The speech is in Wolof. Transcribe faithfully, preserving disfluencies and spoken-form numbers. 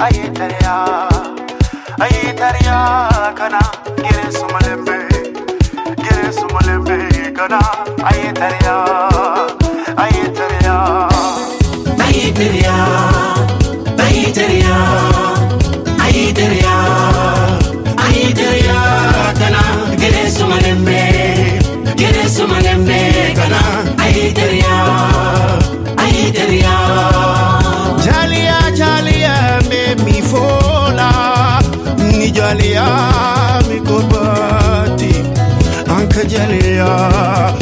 ayitaria ayitaria kana gire sumalembe gire sumalembe kana ayitaria ayitaria ayitaria ayitaria ayitaria ayitaria kana gire sumalembe gire sumalembe kana ayitaria ayitaria jalia jalia me mi fola ni jalia mi kobati anka jalia